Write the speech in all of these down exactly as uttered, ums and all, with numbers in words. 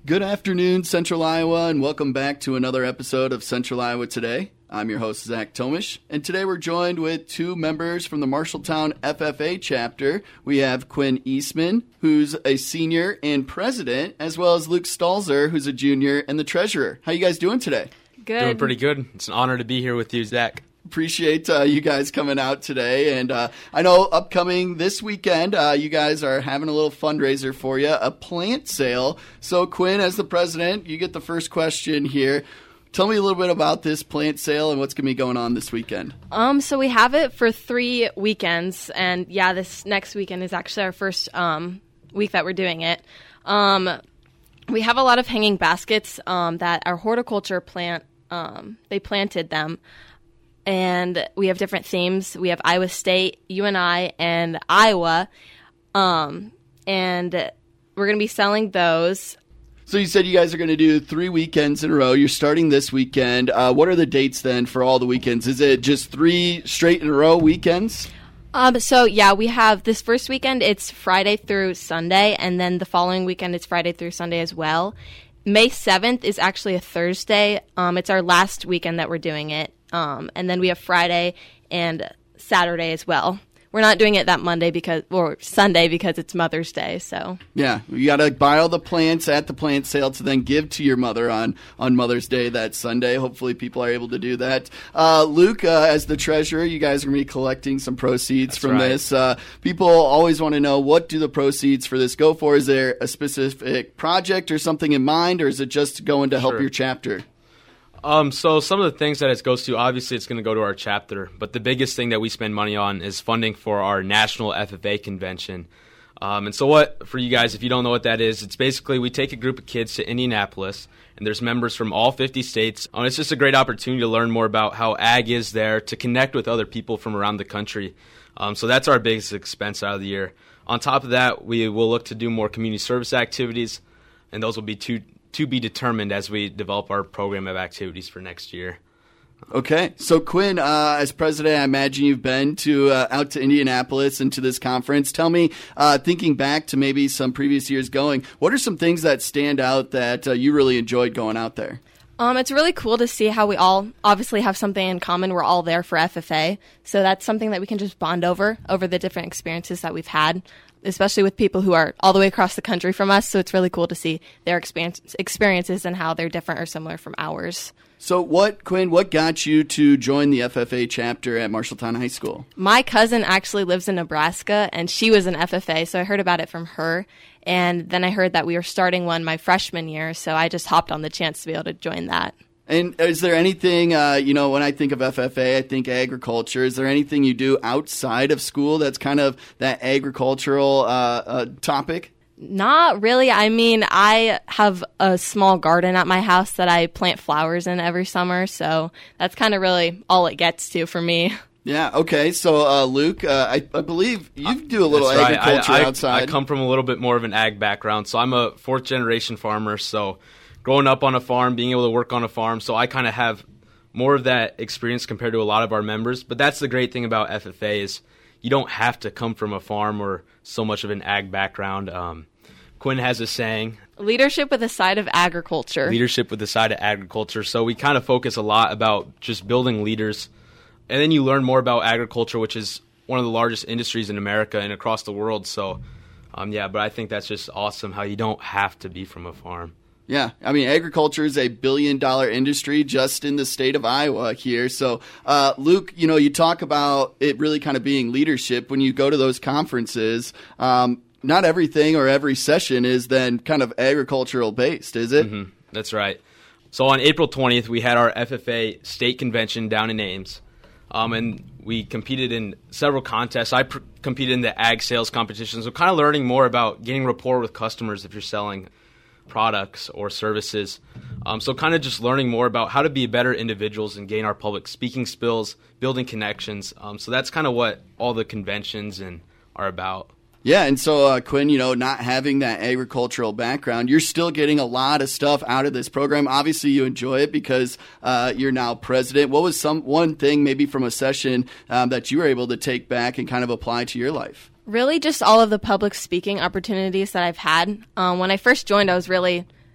Good afternoon, Central Iowa, and welcome back to another episode of Central Iowa Today. I'm your host, Zach Tomish, and today we're joined with two members from the Marshalltown F F A chapter. We have Quinn Eastman, who's a senior and president, as well as Luke Stalzer, who's a junior and the treasurer. How you guys doing today? Good. Doing pretty good. It's an honor to be here with you, Zach. Appreciate uh, you guys coming out today. And uh, I know upcoming this weekend, uh, you guys are having a little fundraiser for you, a plant sale. So, Quinn, as the president, you get the first question here. Tell me a little bit about this plant sale and what's going to be going on this weekend. Um, so we have it for three weekends. And, yeah, this next weekend is actually our first um, week that we're doing it. Um, we have a lot of hanging baskets um, that our horticulture plant, um, they planted them. And we have different themes. We have Iowa State, U N I, and Iowa. Um, and we're going to be selling those. So you said you guys are going to do three weekends in a row. You're starting this weekend. Uh, what are the dates then for all the weekends? Is it just three straight in a row weekends? Um, so, yeah, we have this first weekend, it's Friday through Sunday. And then the following weekend, it's Friday through Sunday as well. May seventh is actually a Thursday. Um, it's our last weekend that we're doing it. Um, and then we have Friday and Saturday as well. We're not doing it that Monday because, or Sunday because it's Mother's Day. So yeah, you got to buy all the plants at the plant sale to then give to your mother on, on Mother's Day that Sunday. Hopefully, people are able to do that. Uh, Luke, uh, as the treasurer, you guys are going to be collecting some proceeds That's from right. this. Uh, people always want to know, what do the proceeds for this go for? Is there a specific project or something in mind, or is it just going to help Sure. your chapter? Um, so some of the things that it goes to, obviously it's going to go to our chapter, but the biggest thing that we spend money on is funding for our national F F A convention. Um, and so what, for you guys, if you don't know what that is, it's basically we take a group of kids to Indianapolis, and there's members from all fifty states. Um, it's just a great opportunity to learn more about how ag is there, to connect with other people from around the country. Um, so that's our biggest expense out of the year. On top of that, we will look to do more community service activities, and those will be two to be determined as we develop our program of activities for next year. Okay. So, Quinn, uh, as president, I imagine you've been to uh, out to Indianapolis and to this conference. Tell me, uh, thinking back to maybe some previous years going, what are some things that stand out that uh, you really enjoyed going out there? Um, it's really cool to see how we all obviously have something in common. We're all there for F F A. So that's something that we can just bond over, over the different experiences that we've had, especially with people who are all the way across the country from us. So it's really cool to see their experience, experiences and how they're different or similar from ours. So what, Quinn, what got you to join the F F A chapter at Marshalltown High School? My cousin actually lives in Nebraska, and she was an F F A, so I heard about it from her. And then I heard that we were starting one my freshman year, so I just hopped on the chance to be able to join that. And is there anything, uh, you know, when I think of F F A, I think agriculture. Is there anything you do outside of school that's kind of that agricultural uh, uh, topic? Not really. I mean, I have a small garden at my house that I plant flowers in every summer, so that's kind of really all it gets to for me. Yeah, okay. So, uh, Luke, uh, I, I believe you do a little That's right. agriculture I, I, outside. I come from a little bit more of an ag background, so I'm a fourth-generation farmer, so growing up on a farm, being able to work on a farm, so I kind of have more of that experience compared to a lot of our members. But that's the great thing about F F A is you don't have to come from a farm or so much of an ag background. Um, Quinn has a saying, Leadership with a side of agriculture. leadership with the side of agriculture. So we kind of focus a lot about just building leaders. And then you learn more about agriculture, which is one of the largest industries in America and across the world. So, um, yeah, but I think that's just awesome how you don't have to be from a farm. Yeah, I mean, agriculture is a billion-dollar industry just in the state of Iowa here. So, uh, Luke, you know, you talk about it really kind of being leadership when you go to those conferences. Um, not everything or every session is then kind of agricultural based, is it? Mm-hmm. That's right. So on April twentieth, we had our F F A state convention down in Ames. Um, and we competed in several contests. I pr- competed in the ag sales competitions, so kind of learning more about getting rapport with customers if you're selling products or services. Um, so kind of just learning more about how to be better individuals and gain our public speaking skills, building connections. Um, so that's kind of what all the conventions and are about. Yeah, and so, uh, Quinn, you know, not having that agricultural background, you're still getting a lot of stuff out of this program. Obviously, you enjoy it because uh, you're now president. What was some one thing maybe from a session um, that you were able to take back and kind of apply to your life? Really just all of the public speaking opportunities that I've had. Um, when I first joined, I was really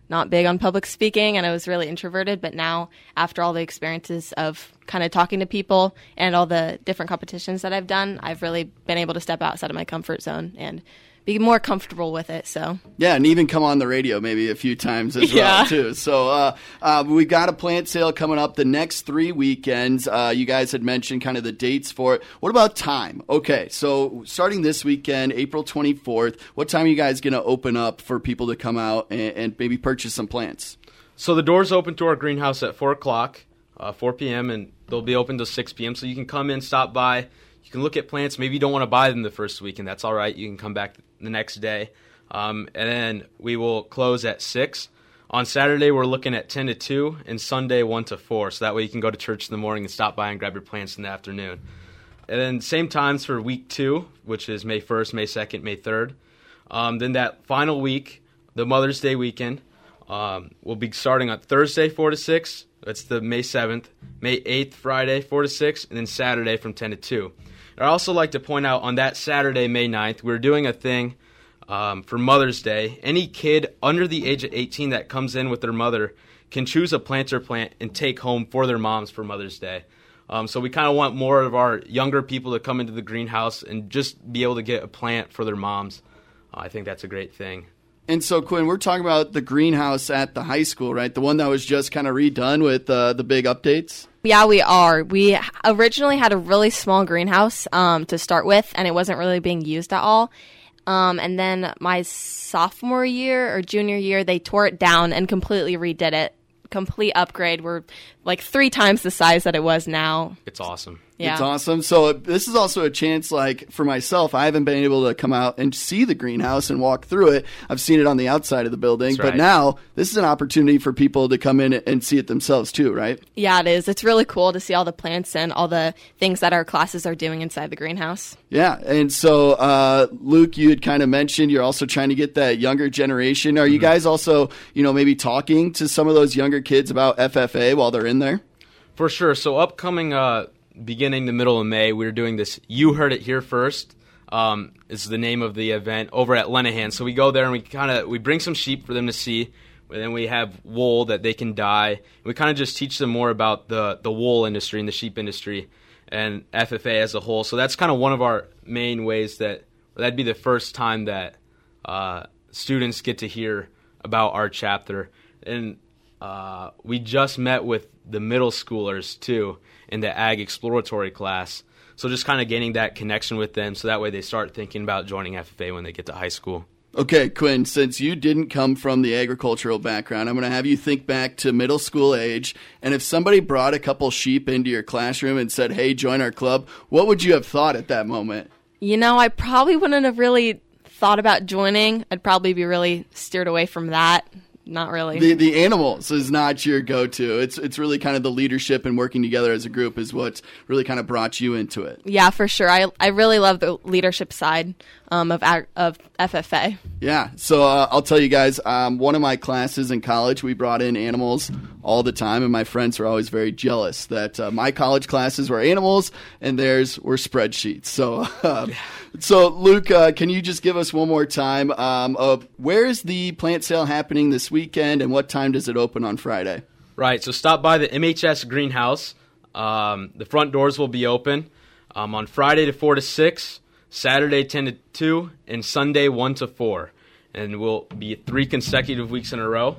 not big on public speaking, and I was really introverted. But now, after all the experiences of kind of talking to people and all the different competitions that I've done, I've really been able to step outside of my comfort zone and be more comfortable with it. So yeah, and even come on the radio maybe a few times as yeah. well too. So uh, uh, we've got a plant sale coming up the next three weekends. Uh, you guys had mentioned kind of the dates for it. What about time? Okay, so starting this weekend, April twenty-fourth, what time are you guys going to open up for people to come out and, and maybe purchase some plants? So the doors open to our greenhouse at four o'clock, uh, four p.m., and they'll be open till six p.m. So you can come in, stop by. You can look at plants. Maybe you don't want to buy them the first week, and that's all right. You can come back the next day. Um, and then we will close at six. On Saturday, we're looking at ten to two, and Sunday, one to four. So that way you can go to church in the morning and stop by and grab your plants in the afternoon. And then same times for week two, which is May first, May second, May third. Um, then that final week, the Mother's Day weekend, um, we'll be starting on Thursday, four to six. That's the May seventh. May eighth, Friday, four to six. And then Saturday from ten to two. I'd also like to point out on that Saturday, May ninth, we're doing a thing um, for Mother's Day. Any kid under the age of eighteen that comes in with their mother can choose a planter plant and take home for their moms for Mother's Day. Um, so we kind of want more of our younger people to come into the greenhouse and just be able to get a plant for their moms. Uh, I think that's a great thing. And so, Quinn, we're talking about the greenhouse at the high school, right? The one that was just kind of redone with uh, the big updates? Yeah, we are. We originally had a really small greenhouse um, to start with, and it wasn't really being used at all. Um, and then my sophomore year or junior year, they tore it down and completely redid it. Complete upgrade. We're like three times the size that it was now. It's awesome. Yeah. It's awesome. So this is also a chance, like, for myself, I haven't been able to come out and see the greenhouse and walk through it. I've seen it on the outside of the building. That's but right. now this is an opportunity for people to come in and see it themselves too, right? Yeah, it is. It's really cool to see all the plants and all the things that our classes are doing inside the greenhouse. Yeah. And so, uh, Luke, you had kind of mentioned you're also trying to get that younger generation. Are you Mm-hmm. guys also, you know, maybe talking to some of those younger kids about F F A while they're in there? For sure. So upcoming uh, beginning the middle of May, we're doing this You Heard It Here First. Um, is the name of the event over at Lenahan. So we go there and we kind of we bring some sheep for them to see. And then we have wool that they can dye. We kind of just teach them more about the, the wool industry and the sheep industry and F F A as a whole. So that's kind of one of our main ways that that'd be the first time that uh, students get to hear about our chapter. And uh, we just met with the middle schoolers too in the ag exploratory class. So just kind of gaining that connection with them so that way they start thinking about joining F F A when they get to high school. Okay, Quinn, since you didn't come from the agricultural background, I'm going to have you think back to middle school age. And if somebody brought a couple sheep into your classroom and said, hey, join our club, what would you have thought at that moment? You know, I probably wouldn't have really thought about joining. I'd probably be really steered away from that. Not really. The the animals is not your go-to. It's it's really kind of the leadership and working together as a group is what's really kind of brought you into it. Yeah, for sure. I I really love the leadership side um, of ag- of F F A. Yeah. So uh, I'll tell you guys, um, one of my classes in college, we brought in animals all the time, and my friends were always very jealous that uh, my college classes were animals and theirs were spreadsheets. So, uh, so Luke, uh, can you just give us one more time um, of where is the plant sale happening this weekend, and what time does it open on Friday? Right. So stop by the M H S greenhouse. Um, the front doors will be open um, on Friday to four to six. Saturday ten to two, and Sunday one to four. And we'll be three consecutive weeks in a row.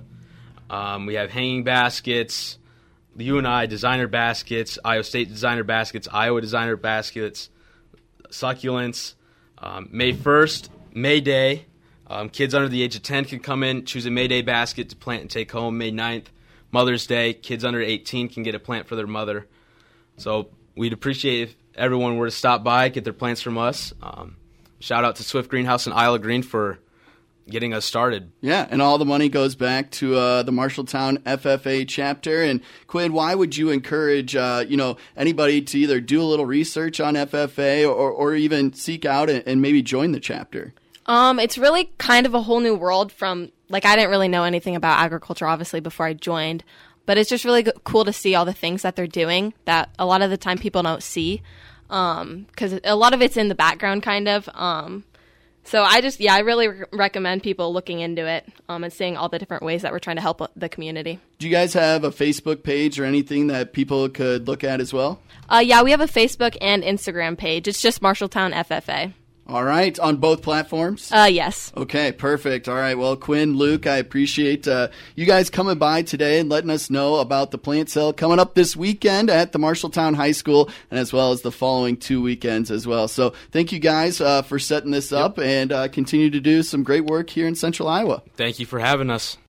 Um, we have hanging baskets, the U N I designer baskets, Iowa State designer baskets, Iowa designer baskets, succulents. Um, May first, May Day. Um, kids under the age of ten can come in, choose a May Day basket to plant and take home. May ninth, Mother's Day. Kids under eighteen can get a plant for their mother. So we'd appreciate if everyone were to stop by, get their plants from us. Um, shout out to Swift Greenhouse and Isla Green for getting us started. Yeah, and all the money goes back to uh, the Marshalltown F F A chapter. And Quinn, why would you encourage uh, you know anybody to either do a little research on F F A or, or even seek out and, and maybe join the chapter? Um, it's really kind of a whole new world from, like, I didn't really know anything about agriculture, obviously, before I joined. But it's just really cool to see all the things that they're doing that a lot of the time people don't see. Because um, a lot of it's in the background, kind of. Um, So I just, yeah, I really re- recommend people looking into it um, and seeing all the different ways that we're trying to help the community. Do you guys have a Facebook page or anything that people could look at as well? Uh, yeah, we have a Facebook and Instagram page. It's just Marshalltown F F A. All right, on both platforms? Uh, yes. Okay, perfect. All right, well, Quinn, Luke, I appreciate uh, you guys coming by today and letting us know about the plant sale coming up this weekend at the Marshalltown High School, and as well as the following two weekends as well. So thank you guys uh, for setting this up, yep. and uh, continue to do some great work here in Central Iowa. Thank you for having us.